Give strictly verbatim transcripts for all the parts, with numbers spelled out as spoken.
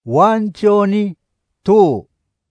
Wanchoni tu.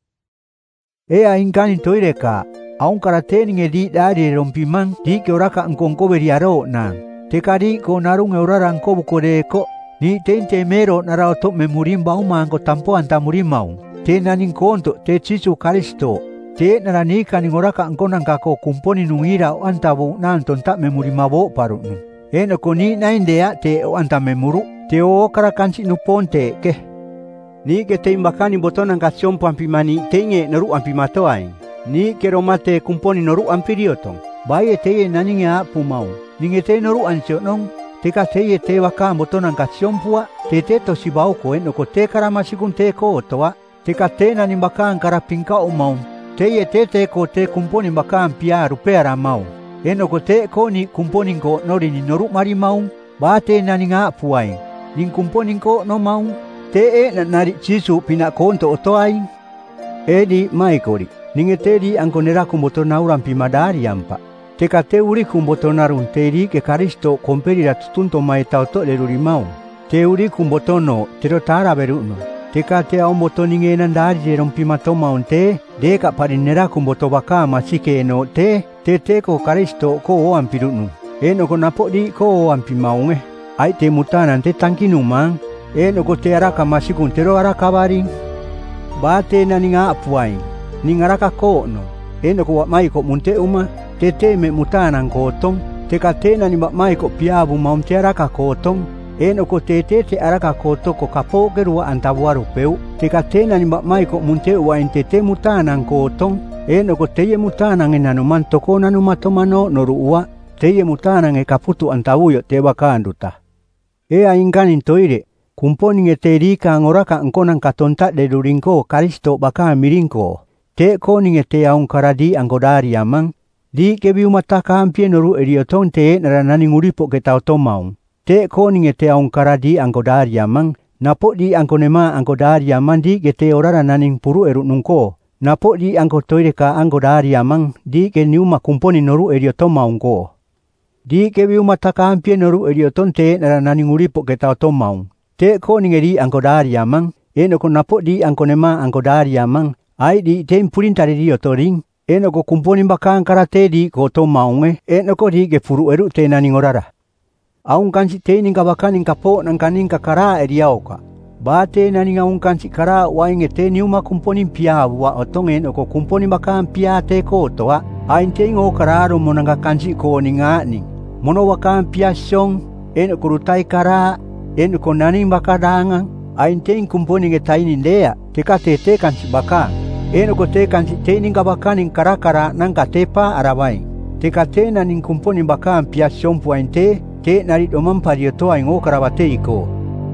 Ea ingkani toireka. Aung karate ninge di dari rompimang di ke oraka angkongko beriaro na. Tekadi ko narung eurara angko bukode ko ni tente mero narao to memurimba uma angko tampo anta murimau. Te naning konto te cicu karisto. Te naranika ning oraka angko nangkako kumponi nungira o anta bu nanton tak memurimabo parunu. Eno ko ni naindea te o anta memuru te o karakansi nuponte ke. Ni ke te imbakani botonan kasyon pampimani tenge naru ampimatoai. Ni kero mate kumponi noru ampiriotong. Baye teye naninge apu mau. Ninge te noru ansionong. Teka teye te waka botonan kasyon pua. Te te to si bau ko eno ko te karamasikun te ko otoa. Teka te naning bakaan karapingka o mau. Teye te te ko te kumponi bakaan pia rupeara mau. Eno ko te ko ni kumponi ko nori ni noru mari mau. Ba te naning apu ai. Ning kumponi ko no mau. Te e na nari cisu pina konto otoai. Edi maikori. Ninge tedi angko neraku motonauran pimadari yampa. Teka te uri kumbotonarun tedi ke karisto komperi ratutunto mai tauto le rurimau. Te uri kumbotono tero tara beruno. Teka te au motoninge nandari je rompimatoma unte deka pari neraku mbotobaka masike eno te te te ko karisto ko o ampirunu. Eno ko napodi ko o ampimaunge. Ai te mutanan te tankinumang. Eno ko te araka masikun tero araka bari. Bate naninga apuai. Ningaraka ko no. Eno ko mai ko munte uma. Te te me mutanan ko tong. Te ka te nani mai ko piabu maum te araka ko tong. Eno ko te te te araka ko to ko kapo gerua antabuaru peu. Te ka te nani mai ko munte ua in te te mutanan ko tong. Eno ko te ye mutanan e nanu mantoko nanu matomano noru ua. Te ye mutanan e kaputu antabuyo te wakanduta. Ea inganin toire. Kumponing e te rika ngoraka angkonan katonta de durinko karisto baka mirinko. Te koning e te aung karadi angkodari amang. Di kebi umataka ampie noru erioton te naranani nguripo ke tau tomaung. Te koning e te aung karadi angkodari amang. Napo di angkonema angkodari amang di ke te orara naning puru eru nungko. Napo di angkotoireka angkodari amang di ke niuma kumponi noru erioton maungko. Di kebi umataka ampie noru erioton te naranani nguripo ke tau tomaung. Te koning e di angkodari amang. Eno ko napo di angkonema angkodari amang. Ai di te impurintari di otoring. Eno ko kumponi bakaan karate di ko to maunge. Eno ko di ke puru eru te nani ngorara. Aung kansi te ninga bakaning kapo nang kaning kakara e di auka. Ba te nani aung kansi kara wainge te niuma kumponi pia wa otong eno ko kumponi bakaan pia te ko toa. Ain te ingo kararo monanga kansi ko ninga ning. Mono wakaan pia song. Eno ko rutai kara. Eno ko nani bakadangang. Ain te ing kumponi nge tainin dea. Teka te te kansi bakaan. Eno ko te kansi te ninga bakaning karakara nangka tepa arabai. Teka te naning kumponi bakaan pia sompu ain te. Te narit omam parioto aing o karabate iko.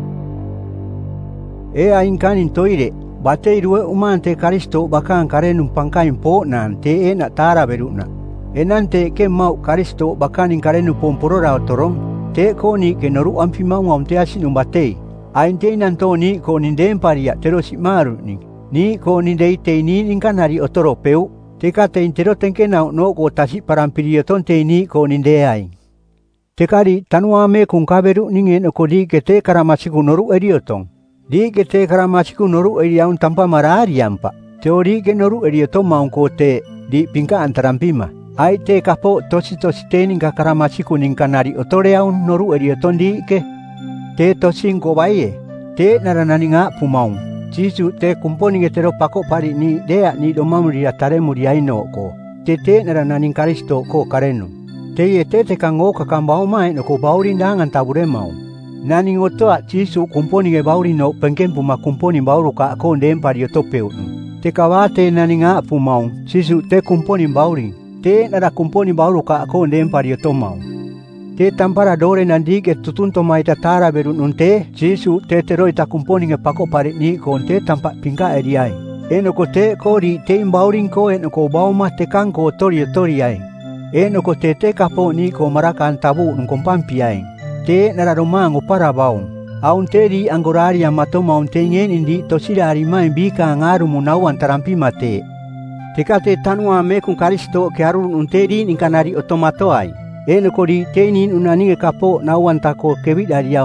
E aing kanin toire. Bate irue uman te karisto bakaan karenum pangkain po nan te e na tara beruna. E nante ke mau karisto bakaning karenu pomporora otorong. Te koni ke noru ampi mau ngom te asinum batei. Ain te nantoni ko nindem paria terosi maru ni. Ni ko nindei te ni ninkanari otoro peu. Teka te intero tenke na no ko tasi parampirioton te ni ko nindeai. Tekari tanua me kung kaberu ningen ko di ke te karamasiku noru eriotong. Di ke te karamasiku noru eriaun tanpa marari ampa. Teori ke noru eriotong maung ko te di pingka antarampima. Ai te kapo tosi tosi te ninka karamasiku ninkanari otoreaun noru eriotong di ke. Te tosin ko baie. Te naranani nga pumaung. Cisu te kumponi ngetero pako pari ni dea ni domamuri ataremu di aino ko. Te te naranani karisto ko karenu. Te ye te te kango kakambao mai no ko bauri ndangan tabure mau. Nani ngotoa cisu kumponi nge bauri no pengkempu ma kumponi bauru ka ako ndem pari otopeu. Te kawate nani nga pumaung. Cisu te kumponi bauri. Te nara kumponi bauru ka ako ndem pari otomau. Te tampara dore nandi ke tutunto mai tatara berun unte, cisu te teroi ta kumponi nge pako pari ni ko te tampak pingka eriai. Eno ko te kori te imbauring ko eno ko bauma te kanko tori tori ai. Eno ko te te kapo ni ko maraka antabu nungkompampi ai. Te nararomango para baung. Aun te di angorari amatoma un te ngen indi tosira arima imbika ngaru munau antarampi mate. Teka te tanua me kung karisto ke arun unte di ninkanari otomato ai. Eno ko di teinin unaninge kapo nauan tako kebit ariao.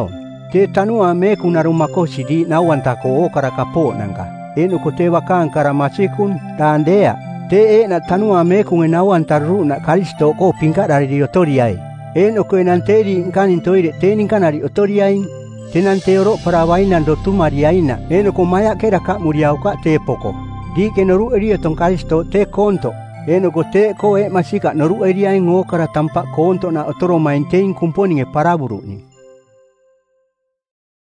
Te tanua me kunarumako sidi nawan tako o karakapo nangka. Eno ko te wakang karamasikun taandea. Te e na tanua me kungenawan taru na kalisto ko pingka dari diotoriai. Eno ko enanteri ngkanin toire tening kanari otoriai. Tenante oro parawainan do tumariaina. Eno ko maya kera kak muriau kak te poko. Di ke noru eria tong kalisto te konto. Eno ko te ko e masika noru eria ngo kara tampak konto na otoro maintain kumponing e paraburu ni.